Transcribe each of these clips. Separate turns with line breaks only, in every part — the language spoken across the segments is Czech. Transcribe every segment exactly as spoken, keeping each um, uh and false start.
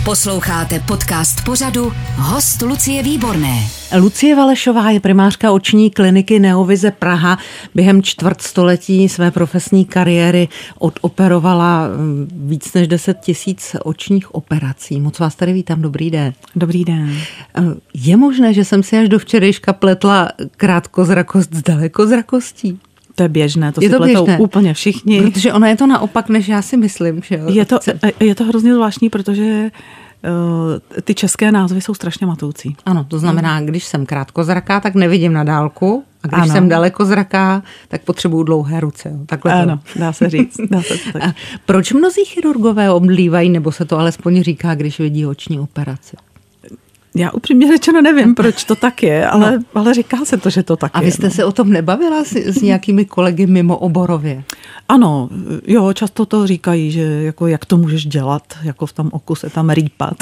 Posloucháte podcast pořadu Host Lucie Výborné.
Lucie Valešová je primářka oční kliniky Neovize Praha. Během čtvrtstoletí své profesní kariéry odoperovala víc než deset tisíc očních operací. Moc vás tady vítám, dobrý den.
Dobrý den.
Je možné, že jsem si až do včerejška pletla krátkozrakost s dalekozrakostí?
To je běžné, to
je
si
to
pletou
běžné.
Úplně všichni.
Protože ono je to naopak, než já si myslím. Že jo?
Je to, je to hrozně zvláštní, protože uh, ty české názvy jsou strašně matoucí.
Ano, to znamená, když jsem krátkozraká, tak nevidím na dálku. A když
ano.
jsem dalekozraká, tak potřebuju dlouhé ruce. Jo. Takhle
ano,
to.
dá se říct. Dá se to
A proč mnozí chirurgové omdlívají, nebo se to alespoň říká, když vidí oční operaci?
Já upřímně řečeno nevím, proč to tak je, ale, no. ale říká se to, že to tak
A
je.
A vy jste
no.
se o tom nebavila s, s nějakými kolegy mimo oborově?
Ano, jo, často to říkají, že jako jak to můžeš dělat, jako v tom oku se tam rýpat.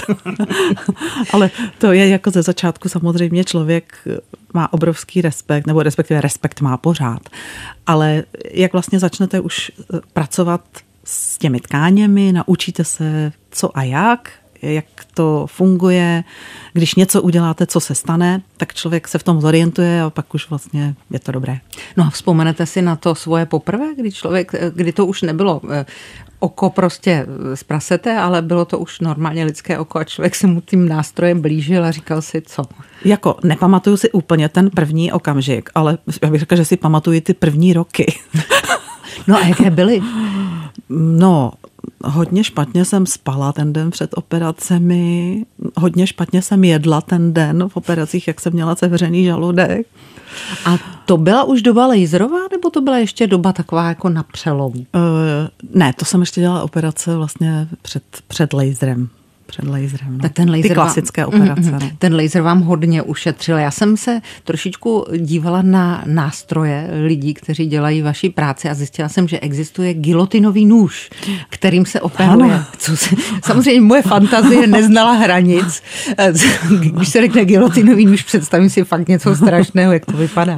Ale to je jako ze začátku samozřejmě člověk má obrovský respekt, nebo respektive respekt má pořád. Ale jak vlastně začnete už pracovat s těmi tkáněmi, naučíte se co a jak, jak to funguje, když něco uděláte, co se stane, tak člověk se v tom zorientuje a pak už vlastně je to dobré.
No a vzpomenete si na to svoje poprvé, kdy člověk, kdy to už nebylo oko prostě z prasete, ale bylo to už normálně lidské oko a člověk se mu tím nástrojem blížil a říkal si co?
Jako nepamatuju si úplně ten první okamžik, ale já bych řekla, že si pamatuju ty první roky.
No a jaké byly?
No, hodně špatně jsem spala ten den před operacemi, hodně špatně jsem jedla ten den v operacích, jak jsem měla sevřený žaludek.
A to byla už doba laserová, nebo to byla ještě doba taková jako na přelomu? Uh,
ne, to jsem ještě dělala operace vlastně před, před laserem. Před laserem, no.
Tak ten laser
ty klasické
vám,
operace.
Mm, mm, ten laser vám hodně ušetřil. Já jsem se trošičku dívala na nástroje lidí, kteří dělají vaši práci a zjistila jsem, že existuje gilotinový nůž, kterým se operuje. Co se, samozřejmě moje fantazie neznala hranic. Když se řekne gilotinový nůž, představím si fakt něco strašného, jak to vypadá.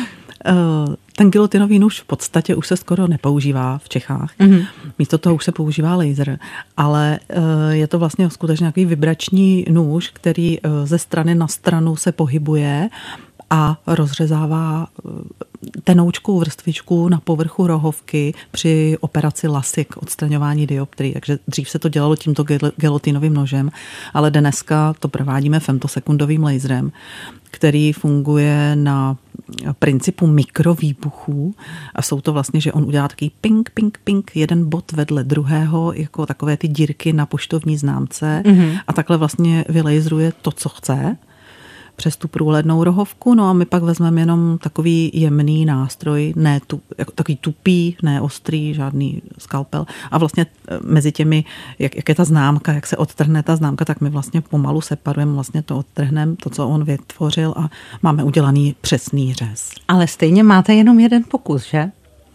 Ten gilotinový nůž v podstatě už se skoro nepoužívá v Čechách. Mm-hmm. Místo toho už se používá laser, ale je to vlastně skutečně nějaký vibrační nůž, který ze strany na stranu se pohybuje a rozřezává tenoučkou vrstvičku na povrchu rohovky při operaci lasik, odstraňování dioptrií. Takže dřív se to dělalo tímto gilotinovým nožem, ale dneska to provádíme femtosekundovým laserem, který funguje na principu mikrovýbuchů a jsou to vlastně, že on udělá takový ping, ping, ping, jeden bod vedle druhého, jako takové ty dírky na poštovní známce mm-hmm. a takhle vlastně vylejzruje to, co chce přes tu průhlednou rohovku, no a my pak vezmeme jenom takový jemný nástroj, ne tu, jako takový tupý, ne ostrý, žádný skalpel a vlastně mezi těmi, jak, jak je ta známka, jak se odtrhne ta známka, tak my vlastně pomalu separujeme, vlastně to odtrhneme, to, co on vytvořil a máme udělaný přesný řez.
Ale stejně máte jenom jeden pokus, že?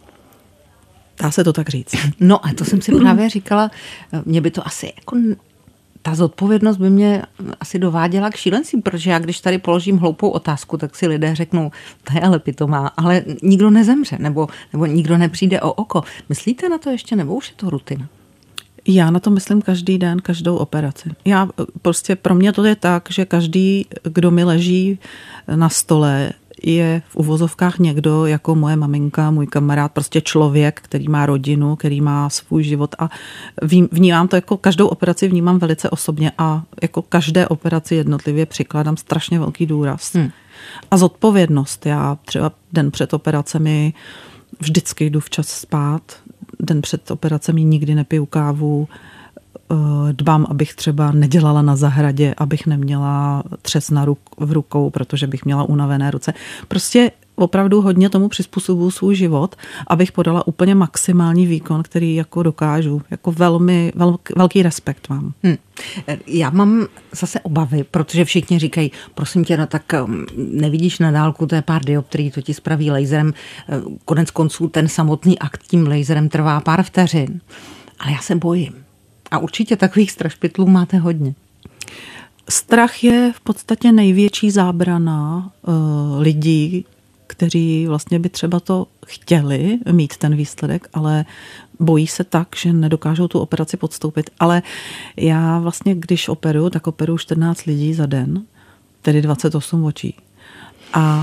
Dá se to tak říct.
No a to jsem si právě říkala, mě by to asi jako... Ta zodpovědnost by mě asi dováděla k šílenství, protože já když tady položím hloupou otázku, tak si lidé řeknou, to je ale pitomá, ale nikdo nezemře, nebo, nebo nikdo nepřijde o oko. Myslíte na to ještě, nebo už je to rutina?
Já na to myslím každý den, každou operaci. Já prostě pro mě to je tak, že každý, kdo mi leží na stole, je v uvozovkách někdo jako moje maminka, můj kamarád, prostě člověk, který má rodinu, který má svůj život a vnímám to jako každou operaci vnímám velice osobně a jako každé operaci jednotlivě přikládám strašně velký důraz. Hmm. A zodpovědnost. Já třeba den před operacemi vždycky jdu včas spát, den před operacemi nikdy nepiju kávu, dbám, abych třeba nedělala na zahradě, abych neměla třes na ruk, v rukou, protože bych měla unavené ruce. Prostě opravdu hodně tomu přizpůsobuju svůj život, abych podala úplně maximální výkon, který jako dokážu. Jako velmi, velký, velký respekt mám. Hmm.
Já mám zase obavy, protože všichni říkají, prosím tě, no tak nevidíš na dálku, to je pár dioptrií, to ti spraví laserem. Konec konců ten samotný akt tím laserem trvá pár vteřin. Ale já se bojím. A určitě takových strašpytlů máte hodně.
Strach je v podstatě největší zábrana uh, lidí, kteří vlastně by třeba to chtěli mít ten výsledek, ale bojí se tak, že nedokážou tu operaci podstoupit. Ale já vlastně, když operuju, tak operuju čtrnáct lidí za den, tedy dvacet osm očí. A,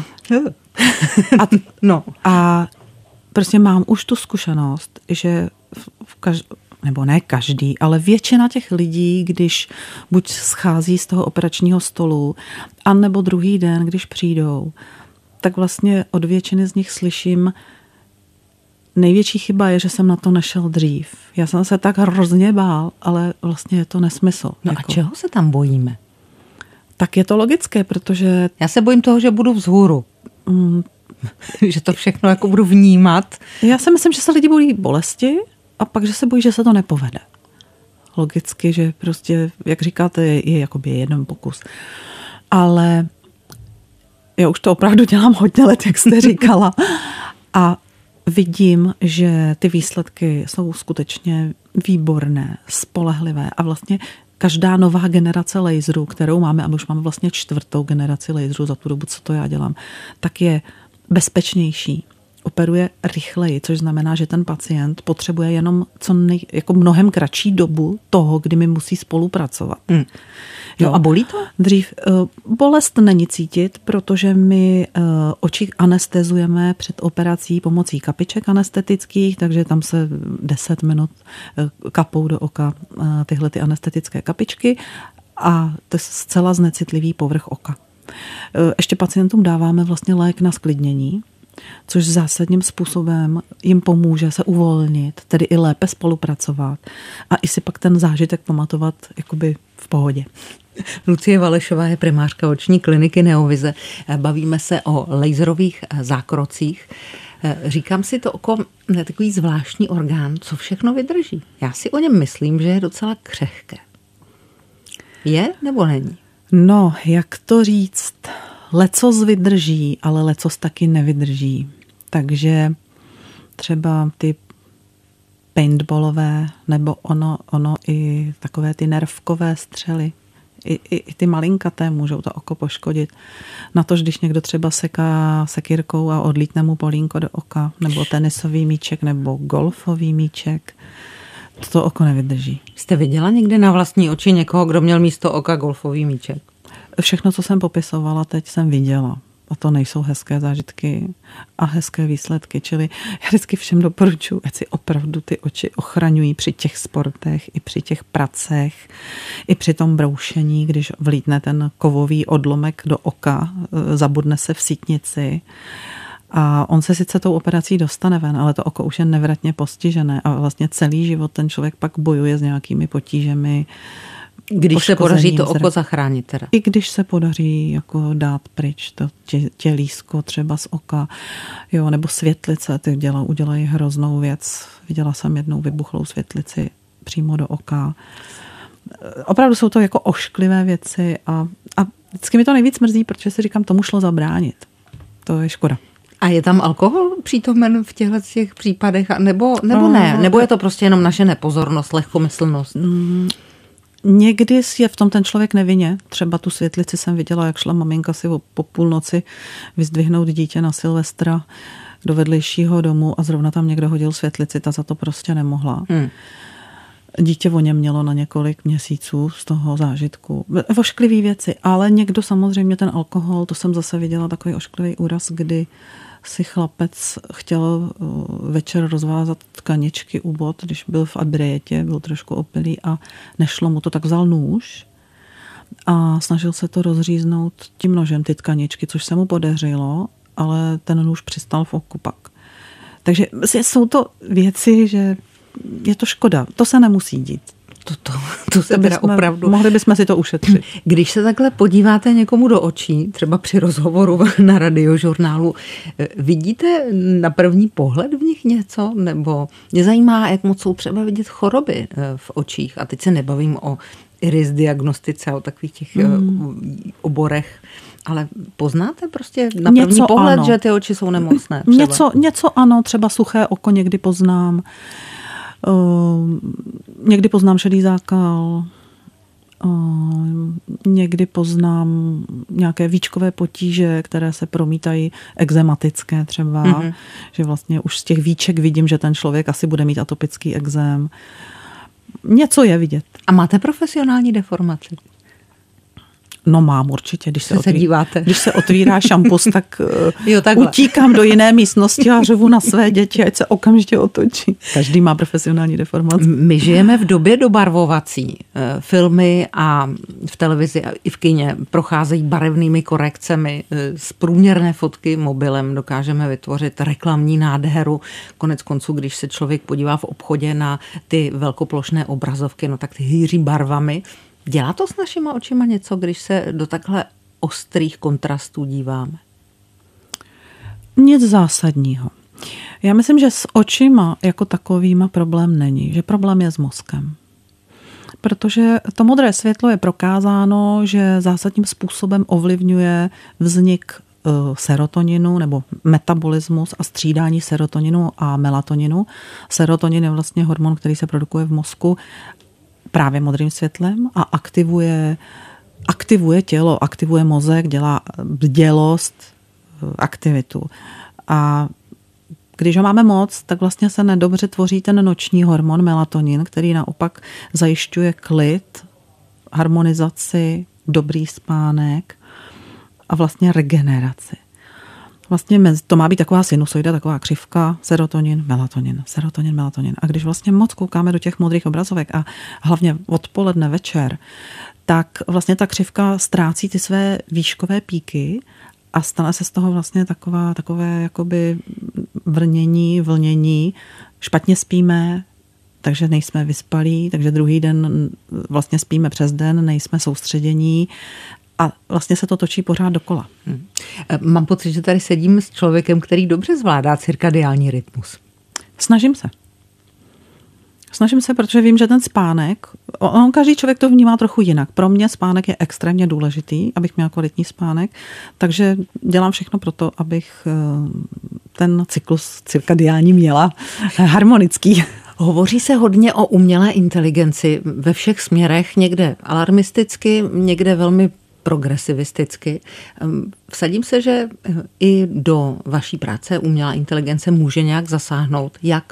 a, no, a prostě mám už tu zkušenost, že v každém, nebo ne každý, ale většina těch lidí, když buď schází z toho operačního stolu, anebo druhý den, když přijdou, tak vlastně od většiny z nich slyším, největší chyba je, že jsem na to nešel dřív. Já jsem se tak hrozně bál, ale vlastně je to nesmysl.
No jako. A čeho se tam bojíme?
Tak je to logické, protože...
Já se bojím toho, že budu vzhůru. Mm. Že to všechno jako budu vnímat.
Já si myslím, že se lidi bojí bolesti a pak, že se bojí, že se to nepovede. Logicky, že prostě, jak říkáte, je, je jakoby jeden pokus. Ale já už to opravdu dělám hodně let, jak jste říkala. A vidím, že ty výsledky jsou skutečně výborné, spolehlivé a vlastně každá nová generace laserů, kterou máme, a my už máme vlastně čtvrtou generaci laserů za tu dobu, co to já dělám, tak je bezpečnější, operuje rychleji, což znamená, že ten pacient potřebuje jenom co nej, jako mnohem kratší dobu toho, kdy mi musí spolupracovat. Mm.
Jo, a bolí to?
Dřív uh, bolest není cítit, protože my uh, oči anestezujeme před operací pomocí kapiček anestetických, takže tam se deset minut uh, kapou do oka uh, tyhle ty anestetické kapičky a to je zcela znecitlivý povrch oka. Uh, ještě pacientům dáváme vlastně lék na sklidnění, což zásadním způsobem jim pomůže se uvolnit, tedy i lépe spolupracovat a i si pak ten zážitek pamatovat jakoby v pohodě.
Lucie Valešová je primářka oční kliniky Neovize. Bavíme se o laserových zákrocích. Říkám si, to oko je takový zvláštní orgán, co všechno vydrží. Já si o něm myslím, že je docela křehké. Je nebo není?
No, jak to říct? Lecos vydrží, ale lecos taky nevydrží. Takže třeba ty paintballové nebo ono, ono i takové ty nervkové střely, I, i, i ty malinkaté můžou to oko poškodit. Natož, když někdo třeba seká sekírkou a odlítne mu polínko do oka, nebo tenisový míček, nebo golfový míček, to oko nevydrží.
Jste viděla někdy na vlastní oči někoho, kdo měl místo oka golfový míček?
Všechno, co jsem popisovala, teď jsem viděla. A to nejsou hezké zážitky a hezké výsledky. Čili já vždycky všem doporučuji, ať si opravdu ty oči ochraňují při těch sportech, i při těch pracech, i při tom broušení, když vlítne ten kovový odlomek do oka, zabudne se v sítnici. A on se sice tou operací dostane ven, ale to oko už je nevratně postižené a vlastně celý život ten člověk pak bojuje s nějakými potížemi.
Když se podaří to oko zachránit teda.
I když se podaří jako dát pryč to tě, tělísko třeba z oka, jo, nebo světlice, ty děla, udělají hroznou věc. Viděla jsem jednou vybuchlou světlici přímo do oka. Opravdu jsou to jako ošklivé věci a, a vždycky mi to nejvíc mrzí, protože si říkám, tomu šlo zabránit. To je škoda.
A je tam alkohol přítomen v těchto těch případech, nebo, nebo ne? Nebo je to prostě jenom naše nepozornost, lehkomyslnost?
Mm. Někdy je v tom ten člověk nevinně. Třeba tu světlici jsem viděla, jak šla maminka si po půlnoci vyzdvihnout dítě na Silvestra do vedlejšího domu a zrovna tam někdo hodil světlici, ta za to prostě nemohla. Hmm. Dítě o něm mělo na několik měsíců z toho zážitku. Ošklivý věci, ale někdo samozřejmě ten alkohol, to jsem zase viděla takový ošklivý úraz, kdy si chlapec chtěl večer rozvázat tkaničky u bot, když byl v adrietě, byl trošku opilý a nešlo mu to, tak vzal nůž a snažil se to rozříznout tím nožem, ty tkaničky, což se mu podařilo, ale ten nůž přistal v oku pak. Takže jsou to věci, že je to škoda, to se nemusí dít.
To, to, to se teda opravdu...
Mohli bychom si to ušetřit.
Když se takhle podíváte někomu do očí, třeba při rozhovoru na Radiožurnálu, vidíte na první pohled v nich něco? Nebo mě zajímá, jak moc jsou třeba vidět choroby v očích. A teď se nebavím o iris diagnostice, o takových těch mm. oborech. Ale poznáte prostě na první něco pohled, ano. Že ty oči jsou nemocné?
Něco, něco ano, třeba suché oko někdy poznám. Uh, někdy poznám šedý zákal, uh, někdy poznám nějaké víčkové potíže, které se promítají ekzematické třeba, mm-hmm. že vlastně už z těch víček vidím, že ten člověk asi bude mít atopický ekzém. Něco je vidět.
A máte profesionální deformaci?
No mám určitě, když se,
se,
otví...
díváte.
Když se otvírá šampus, tak
jo,
utíkám do jiné místnosti a řvu na své děti, ať se okamžitě otočí. Každý má profesionální deformaci.
My žijeme v době dobarvovací. Filmy a v televizi a i v kině procházejí barevnými korekcemi. Z průměrné fotky mobilem dokážeme vytvořit reklamní nádheru. Konec konců, když se člověk podívá v obchodě na ty velkoplošné obrazovky, no tak ty hýří barvami. Dělá to s našima očima něco, když se do takhle ostrých kontrastů díváme?
Nic zásadního. Já myslím, že s očima jako takovýma problém není, že problém je s mozkem. Protože to modré světlo je prokázáno, že zásadním způsobem ovlivňuje vznik serotoninu nebo metabolismus a střídání serotoninu a melatoninu. Serotonin je vlastně hormon, který se produkuje v mozku právě modrým světlem a aktivuje, aktivuje tělo, aktivuje mozek, dělá bdělost, aktivitu. A když ho máme moc, tak vlastně se nedobře tvoří ten noční hormon melatonin, který naopak zajišťuje klid, harmonizaci, dobrý spánek a vlastně regeneraci. Vlastně to má být taková sinusoida, taková křivka, serotonin, melatonin, serotonin, melatonin. A když vlastně moc koukáme do těch modrých obrazovek a hlavně odpoledne, večer, tak vlastně ta křivka ztrácí ty své výškové píky a stane se z toho vlastně taková, takové jakoby vrnění, vlnění. Špatně spíme, takže nejsme vyspalí, takže druhý den vlastně spíme přes den, nejsme soustředění. A vlastně se to točí pořád dokola. Hmm.
Mám pocit, že tady sedím s člověkem, který dobře zvládá cirkadiální rytmus.
Snažím se. Snažím se, protože vím, že ten spánek, on, každý člověk to vnímá trochu jinak. Pro mě spánek je extrémně důležitý, abych měla kvalitní spánek, takže dělám všechno pro to, abych ten cyklus cirkadiální měla harmonický.
Hovoří se hodně o umělé inteligenci ve všech směrech, někde alarmisticky, někde velmi progresivisticky. Vsadím se, že i do vaší práce umělá inteligence může nějak zasáhnout. Jak?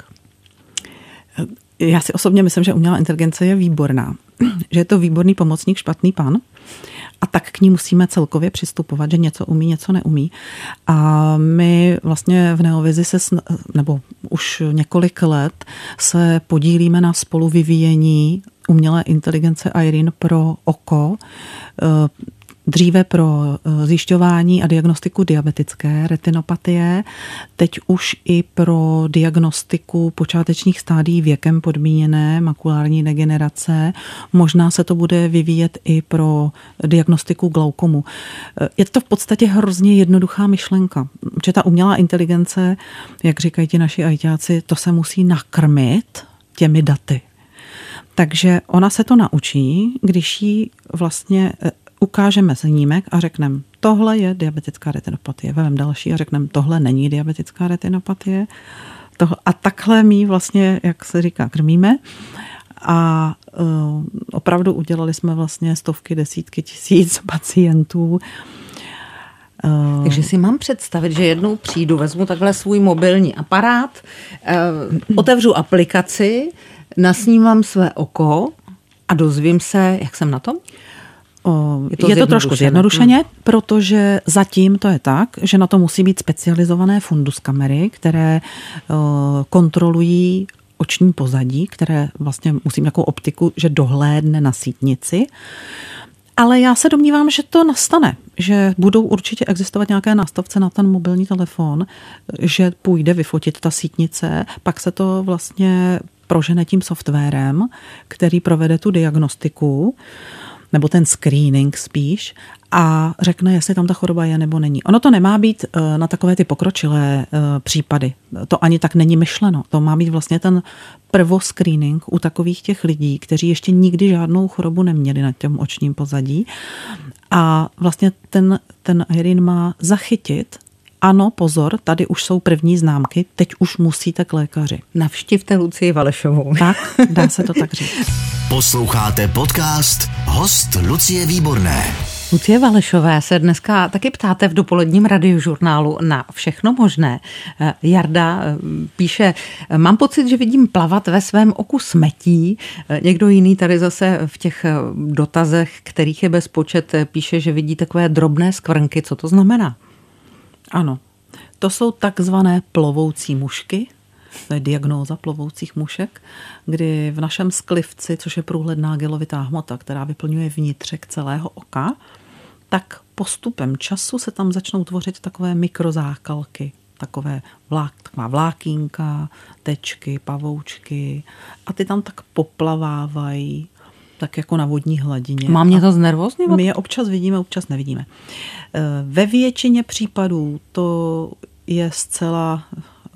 Já si osobně myslím, že umělá inteligence je výborná. Že je to výborný pomocník, špatný pán. A tak k ní musíme celkově přistupovat, že něco umí, něco neumí. A my vlastně v Neovizi se, nebo už několik let se podílíme na spoluvyvíjení umělé inteligence Irene pro oko, dříve pro zjišťování a diagnostiku diabetické retinopatie, teď už i pro diagnostiku počátečních stádií věkem podmíněné makulární degenerace. Možná se to bude vyvíjet i pro diagnostiku glaukomu. Je to v podstatě hrozně jednoduchá myšlenka, že ta umělá inteligence, jak říkají ti naši ajťáci, to se musí nakrmit těmi daty. Takže ona se to naučí, když jí vlastně ukážeme snímek a řekneme, tohle je diabetická retinopatie. Vezmeme další a řekneme, tohle není diabetická retinopatie. Tohle, a takhle my vlastně, jak se říká, krmíme. A uh, opravdu udělali jsme vlastně stovky, desítky tisíc pacientů.
Uh, Takže si mám představit, že jednou přijdu, vezmu takhle svůj mobilní aparát, uh, otevřu aplikaci, nasnímám své oko a dozvím se, jak jsem na tom?
O, je to, je to trošku zjednodušeně, hmm. protože zatím to je tak, že na to musí být specializované fundus kamery, které o, kontrolují oční pozadí, které vlastně musí mít nějakou optiku, že dohlédne na sítnici. Ale já se domnívám, že to nastane, že budou určitě existovat nějaké nástavce na ten mobilní telefon, že půjde vyfotit ta sítnice, pak se to vlastně prožene tím softwarem, který provede tu diagnostiku, nebo ten screening spíš, a řekne, jestli tam ta choroba je nebo není. Ono to nemá být na takové ty pokročilé případy. To ani tak není myšleno. To má být vlastně ten prvoscreening u takových těch lidí, kteří ještě nikdy žádnou chorobu neměli na těm očním pozadí. A vlastně ten, ten Irene má zachytit ano, pozor, tady už jsou první známky, teď už musíte k lékaři.
Navštivte Lucii Valešovou.
Tak, dá se to tak říct.
Posloucháte podcast Host Lucie Výborné.
Lucie Valešové se dneska taky ptáte v dopoledním radiožurnálu na všechno možné. Jarda píše, mám pocit, že vidím plavat ve svém oku smetí. Někdo jiný tady zase v těch dotazech, kterých je bezpočet, píše, že vidí takové drobné skvrnky. Co to znamená?
Ano, to jsou takzvané plovoucí mušky. To je diagnóza plovoucích mušek, kdy v našem sklivci, což je průhledná gelovitá hmota, která vyplňuje vnitřek celého oka, tak postupem času se tam začnou tvořit takové mikrozákalky, takové vlák, taková vlákínka, tečky, pavoučky a ty tam tak poplavávají, tak jako na vodní hladině.
Má mě to znervózňovat?
My je občas vidíme, občas nevidíme. Ve většině případů to je zcela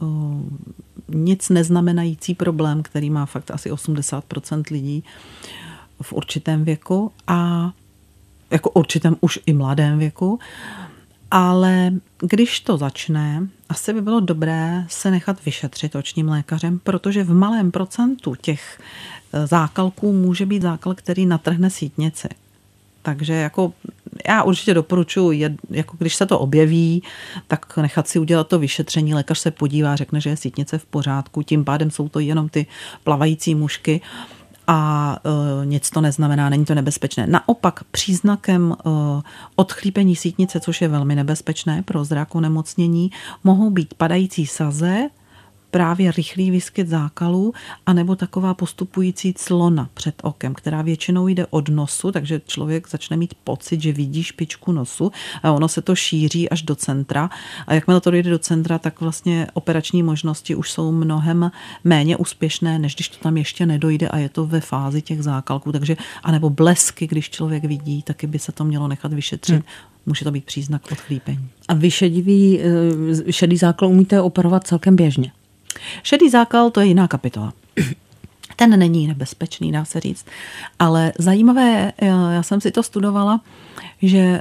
nic neznamenající problém, který má fakt asi osmdesát procent lidí v určitém věku a jako určitém už i mladém věku, ale když to začne, asi by bylo dobré se nechat vyšetřit očním lékařem, protože v malém procentu těch zákalků může být zákal, který natrhne sítnici. Takže jako já určitě doporučuji, jako když se to objeví, tak nechat si udělat to vyšetření. Lékař se podívá, řekne, že je sítnice v pořádku, tím pádem jsou to jenom ty plavající mušky a e, nic to neznamená, není to nebezpečné. Naopak příznakem e, odchlípení sítnice, což je velmi nebezpečné pro zrakonemocnění, mohou být padající saze, právě rychlý výskyt zákalů, anebo taková postupující clona před okem, která většinou jde od nosu, takže člověk začne mít pocit, že vidí špičku nosu a ono se to šíří až do centra. A jakmile to dojde do centra, tak vlastně operační možnosti už jsou mnohem méně úspěšné, než když to tam ještě nedojde a je to ve fázi těch zákalků. Takže, anebo blesky, když člověk vidí, taky by se to mělo nechat vyšetřit. Hmm. Může to být příznak odchlípení.
A vy šedivý, šedý zákal umíte operovat celkem běžně?
Šedý zákal, to je jiná kapitola. Ten není nebezpečný, dá se říct. Ale zajímavé, já jsem si to studovala, že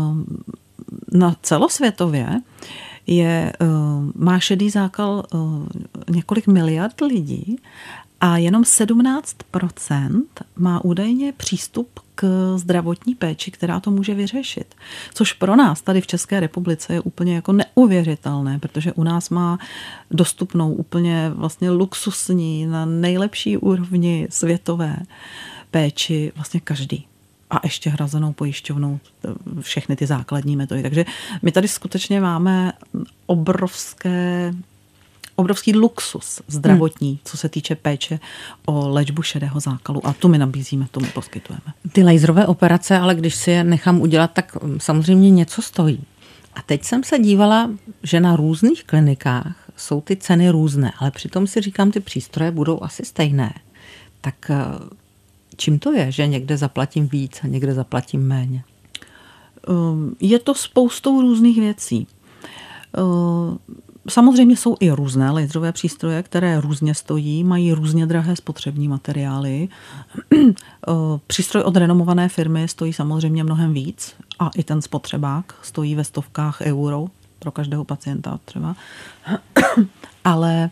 na celosvětově je, má šedý zákal několik miliard lidí a jenom sedmnáct procent má údajně přístup k zdravotní péči, která to může vyřešit. Což pro nás tady v České republice je úplně jako neuvěřitelné, protože u nás má dostupnou úplně vlastně luxusní, na nejlepší úrovni světové péči vlastně každý. A ještě hrazenou pojišťovnou všechny ty základní metody. Takže my tady skutečně máme obrovské obrovský luxus zdravotní, hmm. co se týče péče o léčbu šedého zákalu. A tu my nabízíme, tu my poskytujeme.
Ty laserové operace, ale když si je nechám udělat, tak samozřejmě něco stojí. A teď jsem se dívala, že na různých klinikách jsou ty ceny různé, ale přitom si říkám, ty přístroje budou asi stejné. Tak čím to je, že někde zaplatím víc a někde zaplatím méně?
Je to spoustou různých věcí. Samozřejmě jsou i různé laserové přístroje, které různě stojí, mají různě drahé spotřební materiály. Přístroj od renomované firmy stojí samozřejmě mnohem víc a i ten spotřebák stojí ve stovkách euro pro každého pacienta třeba. Ale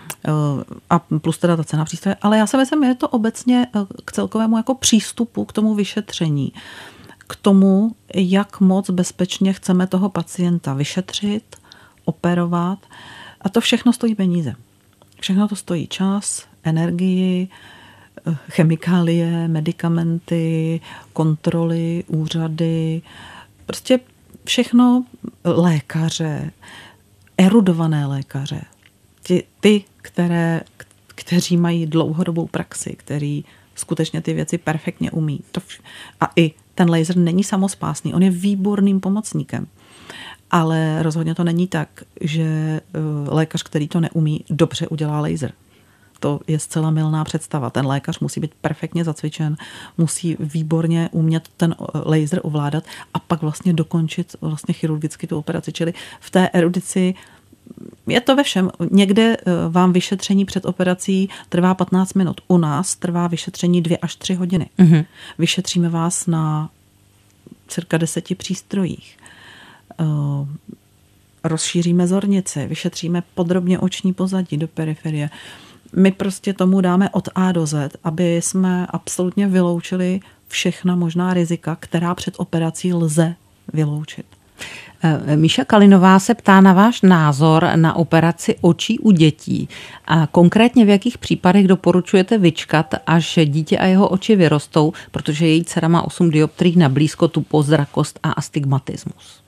a plus teda ta cena přístroje. Ale já si myslím, že je to obecně k celkovému jako přístupu k tomu vyšetření. K tomu, jak moc bezpečně chceme toho pacienta vyšetřit, operovat. A to všechno stojí peníze. Všechno to stojí čas, energii, chemikálie, medikamenty, kontroly, úřady. Prostě všechno lékaře, erudované lékaře. Ty, ty které, kteří mají dlouhodobou praxi, který skutečně ty věci perfektně umí. To vš- a i ten laser není samospásný, on je výborným pomocníkem. Ale rozhodně to není tak, že lékař, který to neumí, dobře udělá laser. To je zcela mylná představa. Ten lékař musí být perfektně zacvičen, musí výborně umět ten laser ovládat a pak vlastně dokončit vlastně chirurgicky tu operaci. Čili v té erudici je to ve všem. Někde vám vyšetření před operací trvá patnáct minut. U nás trvá vyšetření dvě až tři hodiny. Mm-hmm. Vyšetříme vás na cirka deseti přístrojích. rozšíříme zornici, vyšetříme podrobně oční pozadí do periferie. My prostě tomu dáme od A do Z, aby jsme absolutně vyloučili všechna možná rizika, která před operací lze vyloučit.
Míša Kalinová se ptá na váš názor na operaci očí u dětí. A konkrétně v jakých případech doporučujete vyčkat, až dítě a jeho oči vyrostou, protože její dcera má osm dioptrií na blízkotu, pozrakost a astigmatismus.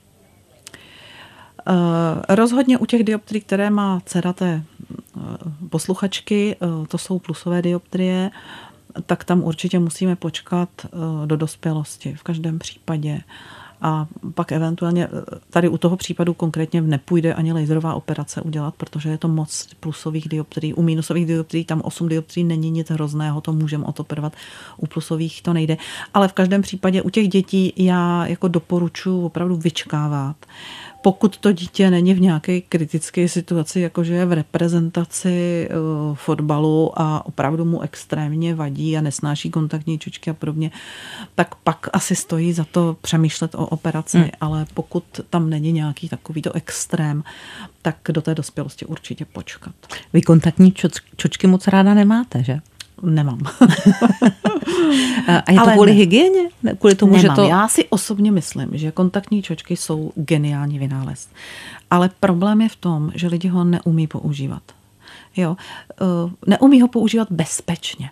Uh, rozhodně u těch dioptrií, které má dcera té uh, posluchačky, uh, to jsou plusové dioptrie, tak tam určitě musíme počkat uh, do dospělosti v každém případě. A pak eventuálně tady u toho případu konkrétně nepůjde ani laserová operace udělat, protože je to moc plusových dioptrií. U minusových dioptrií tam osm dioptrií není nic hrozného, to můžeme odoperovat. U plusových to nejde. Ale v každém případě u těch dětí já jako doporučuji opravdu vyčkávat. Pokud to dítě není v nějaké kritické situaci, jakože je v reprezentaci uh, fotbalu a opravdu mu extrémně vadí a nesnáší kontaktní čočky a podobně, tak pak asi stojí za to přemýšlet o operaci, hmm. ale pokud tam není nějaký takovýto extrém, tak do té dospělosti určitě počkat.
Vy kontaktní čoč- čočky moc ráda nemáte, že?
Nemám.
A je to ale kvůli ne. hygieně? Kvůli tomu,
Nemám.
Že to...
Já si osobně myslím, že kontaktní čočky jsou geniální vynález. Ale problém je v tom, že lidi ho neumí používat. Jo? Neumí ho používat bezpečně.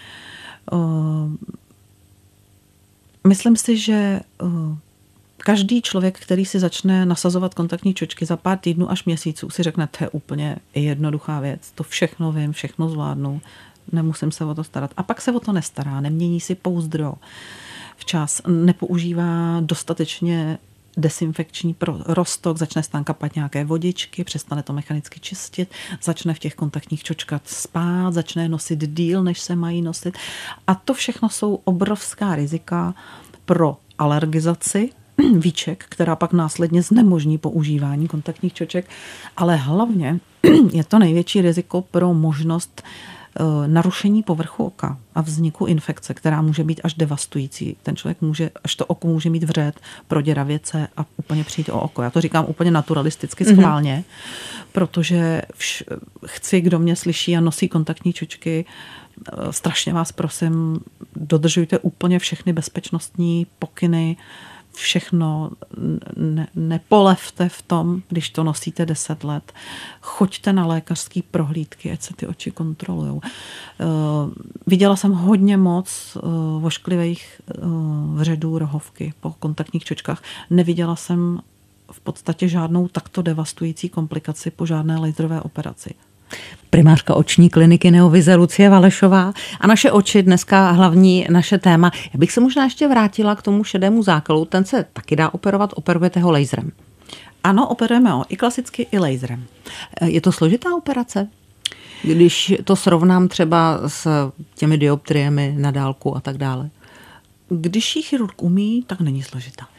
Myslím si, že každý člověk, který si začne nasazovat kontaktní čočky za pár týdnů až měsíců, si řekne, to je úplně jednoduchá věc. To všechno vím, všechno zvládnu. Nemusím se o to starat. A pak se o to nestará, nemění si pouzdro včas, nepoužívá dostatečně desinfekční roztok, začne tam kapat nějaké vodičky, přestane to mechanicky čistit, začne v těch kontaktních čočkách spát, začne nosit díl, než se mají nosit. A to všechno jsou obrovská rizika pro alergizaci víček, která pak následně znemožní používání kontaktních čoček, ale hlavně je to největší riziko pro možnost narušení povrchu oka a vzniku infekce, která může být až devastující. Ten člověk může, až to oko může mít vřed, proděravět se a úplně přijít o oko. Já to říkám úplně naturalisticky schválně, mm-hmm. protože vš- chci, kdo mě slyší a nosí kontaktní čočky, strašně vás prosím, dodržujte úplně všechny bezpečnostní pokyny, všechno, ne, nepolevte v tom, když to nosíte deset let. Choďte na lékařské prohlídky, ať se ty oči kontrolujou. Uh, viděla jsem hodně moc uh, vošklivých uh, vředů rohovky po kontaktních čočkách. Neviděla jsem v podstatě žádnou takto devastující komplikaci po žádné laserové operaci.
Primářka oční kliniky Neovize Lucie Valešová a naše oči dneska hlavní naše téma. Já bych se možná ještě vrátila k tomu šedému zákalu. Ten se taky dá operovat, operujete ho laserem.
Ano, operujeme ho i klasicky, i laserem.
Je to složitá operace? Když to srovnám třeba s těmi dioptriemi na dálku a tak dále.
Když ji chirurg umí, tak není složitá.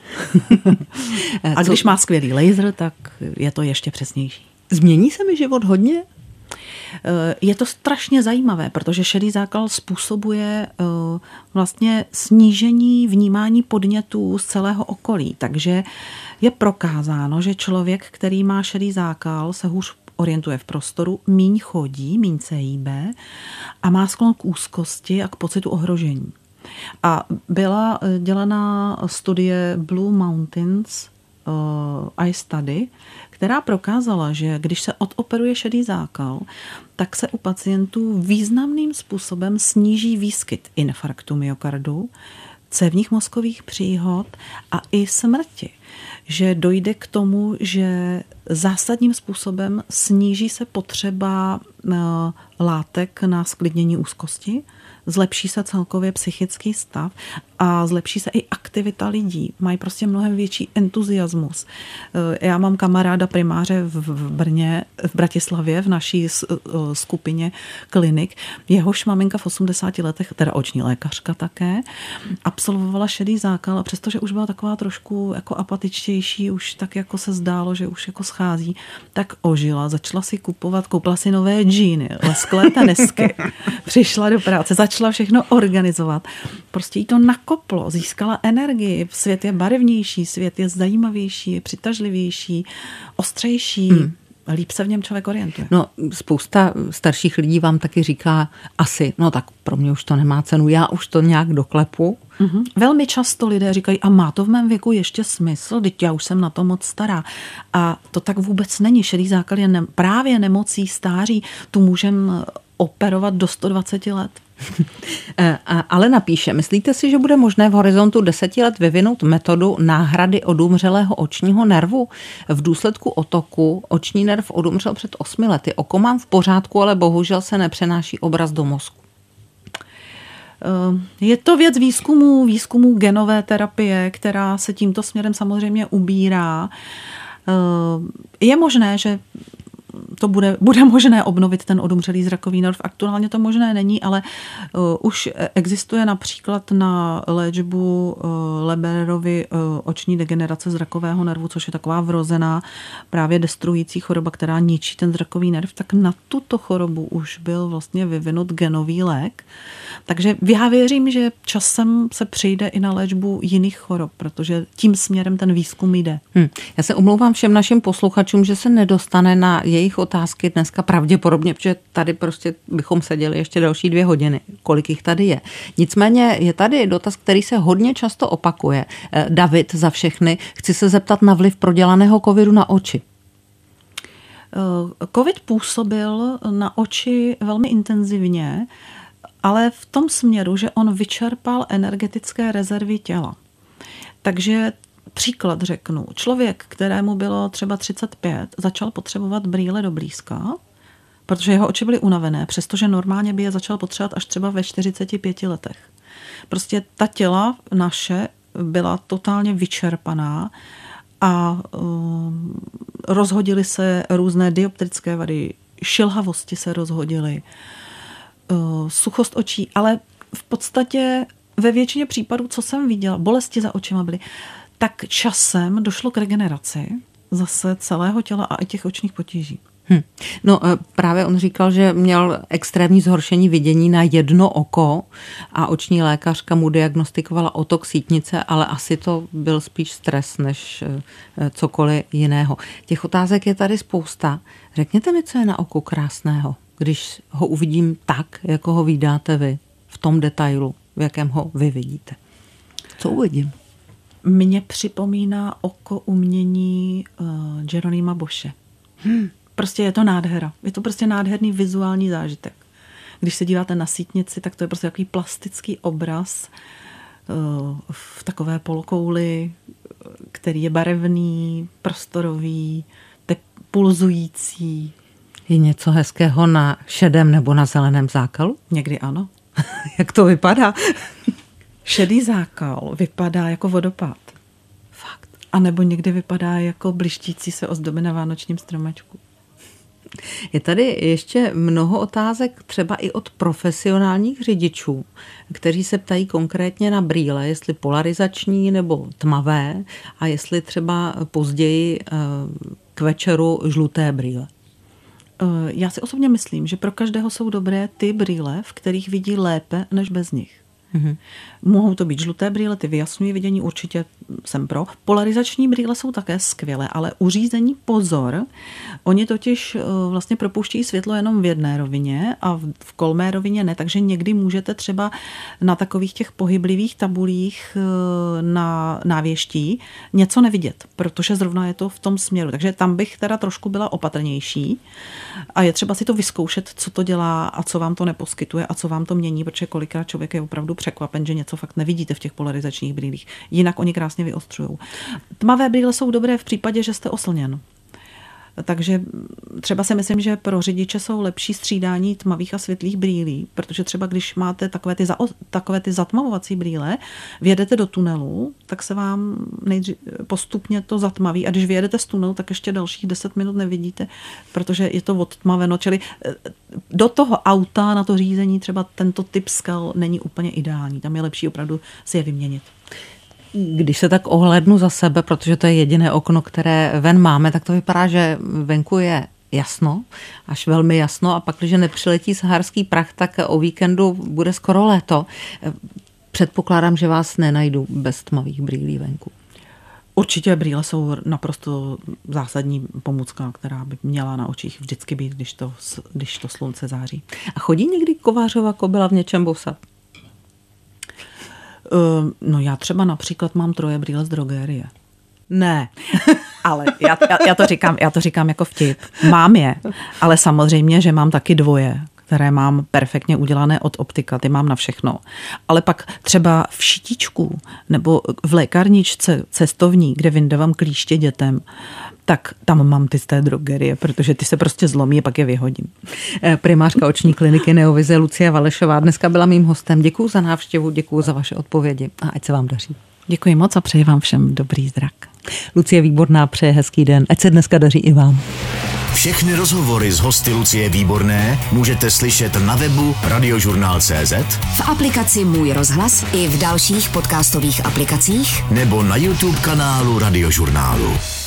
A když má skvělý laser, tak je to ještě přesnější.
Změní se mi život hodně?
Je to strašně zajímavé, protože šedý zákal způsobuje vlastně snížení vnímání podnětů z celého okolí. Takže je prokázáno, že člověk, který má šedý zákal, se hůř orientuje v prostoru, míň chodí, míň se hýbe a má sklon k úzkosti a k pocitu ohrožení. A byla dělaná studie Blue Mountains uh, Eye Study, která prokázala, že když se odoperuje šedý zákal, tak se u pacientů významným způsobem sníží výskyt infarktu myokardu, cévních mozkových příhod a i smrti. Že dojde k tomu, že zásadním způsobem sníží se potřeba látek na sklidnění úzkosti, zlepší se celkově psychický stav a zlepší se i aktivita lidí. Mají prostě mnohem větší entuziasmus. Já mám kamaráda primáře v Brně, v Bratislavě, v naší skupině klinik. Jehož maminka v osmdesáti letech, teda oční lékařka také, absolvovala šedý zákal a přestože už byla taková trošku jako apatičtější, už tak jako se zdálo, že už jako schází, tak ožila, začala si kupovat, koupila si nové džíny, lesklé tenisky, přišla do práce, začala začala všechno organizovat. Prostě jí to nakoplo, získala energii, svět je barevnější, svět je zajímavější, je přitažlivější, ostřejší. Hmm. Líp se v něm člověk orientuje.
No, spousta starších lidí vám taky říká asi, no tak pro mě už to nemá cenu, já už to nějak doklepu.
Mm-hmm. Velmi často lidé říkají, a má to v mém věku ještě smysl, teď já už jsem na to moc stará. A to tak vůbec není. Šedý základ je ne, právě nemocí stáří. Tu můžeme operovat do sto dvacet let.
Ale napíše, myslíte si, že bude možné v horizontu deseti let vyvinout metodu náhrady odumřelého očního nervu? V důsledku otoku oční nerv odumřel před osmi lety. Oko mám v pořádku, ale bohužel se nepřenáší obraz do mozku.
Je to věc výzkumu, výzkumu genové terapie, která se tímto směrem samozřejmě ubírá. Je možné, že to bude, bude možné obnovit ten odumřelý zrakový nerv. Aktuálně to možné není, ale uh, už existuje například na léčbu uh, Leberovy uh, oční degenerace zrakového nervu, což je taková vrozená právě destruující choroba, která ničí ten zrakový nerv, tak na tuto chorobu už byl vlastně vyvinut genový lék. Takže já věřím, že časem se přijde i na léčbu jiných chorob, protože tím směrem ten výzkum jde.
Hmm. Já se omlouvám všem našim posluchačům, že se nedostane na jejich otázky dneska pravděpodobně, protože tady prostě bychom seděli ještě další dvě hodiny. Kolik jich tady je? Nicméně je tady dotaz, který se hodně často opakuje. David za všechny. Chci se zeptat na vliv prodělaného covidu na oči.
Covid působil na oči velmi intenzivně, ale v tom směru, že on vyčerpal energetické rezervy těla. Takže příklad řeknu. Člověk, kterému bylo třeba třicet pět, začal potřebovat brýle do blízka, protože jeho oči byly unavené, přestože normálně by je začal potřebovat až třeba ve čtyřiceti pěti letech. Prostě ta těla naše byla totálně vyčerpaná a uh, rozhodily se různé dioptrické vady, šilhavosti se rozhodily, uh, suchost očí, ale v podstatě ve většině případů, co jsem viděla, bolesti za očima byly, tak časem došlo k regeneraci zase celého těla a i těch očních potíží.
Hm. No právě on říkal, že měl extrémní zhoršení vidění na jedno oko a oční lékařka mu diagnostikovala otok sítnice, ale asi to byl spíš stres než cokoliv jiného. Těch otázek je tady spousta. Řekněte mi, co je na oku krásného, když ho uvidím tak, jako ho vídáte vy, v tom detailu, v jakém ho vy vidíte. Co uvidím?
Mně připomíná oko umění uh, Jeronima Bosche. Hmm. Prostě je to nádhera. Je to prostě nádherný vizuální zážitek. Když se díváte na sítnici, tak to je prostě takový plastický obraz uh, v takové polokouli, který je barevný, prostorový, tep, pulzující.
Je něco hezkého na šedém nebo na zeleném zákalu?
Někdy ano.
Jak to vypadá?
Šedý zákal vypadá jako vodopád.
Fakt.
A nebo někdy vypadá jako blištící se ozdoby na vánočním stromečku.
Je tady ještě mnoho otázek, třeba i od profesionálních řidičů, kteří se ptají konkrétně na brýle, jestli polarizační nebo tmavé a jestli třeba později k večeru žluté brýle.
Já si osobně myslím, že pro každého jsou dobré ty brýle, v kterých vidí lépe než bez nich. Mm-hmm. Mohou to být žluté brýle, ty vyjasňují vidění, určitě jsem pro. Polarizační brýle jsou také skvělé, ale u řízení pozor, oni totiž vlastně propouštějí světlo jenom v jedné rovině a v kolmé rovině ne, takže někdy můžete třeba na takových těch pohyblivých tabulích na návěští něco nevidět, protože zrovna je to v tom směru. Takže tam bych teda trošku byla opatrnější a je třeba si to vyzkoušet, co to dělá a co vám to neposkytuje a co vám to mění, protože kolikrát člověk je opravdu překvapen, že něco fakt nevidíte v těch polarizačních brýlích. Jinak oni krásně vyostřují. Tmavé brýle jsou dobré v případě, že jste oslněn. Takže třeba si myslím, že pro řidiče jsou lepší střídání tmavých a světlých brýlí, protože třeba když máte takové ty, za, takové ty zatmavovací brýle, vjedete do tunelu, tak se vám nejdřív postupně to zatmaví a když vyjedete z tunelu, tak ještě dalších deset minut nevidíte, protože je to odtmaveno. Čili do toho auta na to řízení třeba tento typ skal není úplně ideální. Tam je lepší opravdu si je vyměnit.
Když se tak ohlédnu za sebe, protože to je jediné okno, které ven máme, tak to vypadá, že venku je jasno, až velmi jasno a pak, když nepřiletí saharský prach, tak o víkendu bude skoro léto. Předpokládám, že vás nenajdu bez tmavých brýlí venku.
Určitě brýle jsou naprosto zásadní pomůcka, která by měla na očích vždycky být, když to, když to slunce září.
A chodí někdy kovářova kobyla v něčem bosa?
Uh, no já třeba například mám troje brýle z drogérie. Ne, ale já, já, já, to říkám, já to říkám jako vtip. Mám je, ale samozřejmě, že mám taky dvoje, které mám perfektně udělané od optika, ty mám na všechno. Ale pak třeba v šitičku nebo v lékárničce cestovní, kde vyndávám klíště dětem, tak tam mám ty z té drogerie, protože ty se prostě zlomí a pak je vyhodím.
Primářka oční kliniky Neovize Lucie Valešová dneska byla mým hostem. Děkuju za návštěvu, děkuju za vaše odpovědi a ať se vám daří.
Děkuji moc a přeji vám všem dobrý zrak.
Lucie Výborná přeje hezký den, ať se dneska daří i vám.
Všechny rozhovory s hosty Lucie Výborné můžete slyšet na webu radiožurnál tečka cé zet,
v aplikaci Můj rozhlas i v dalších podcastových aplikacích
nebo na YouTube kanálu Radiožurnálu.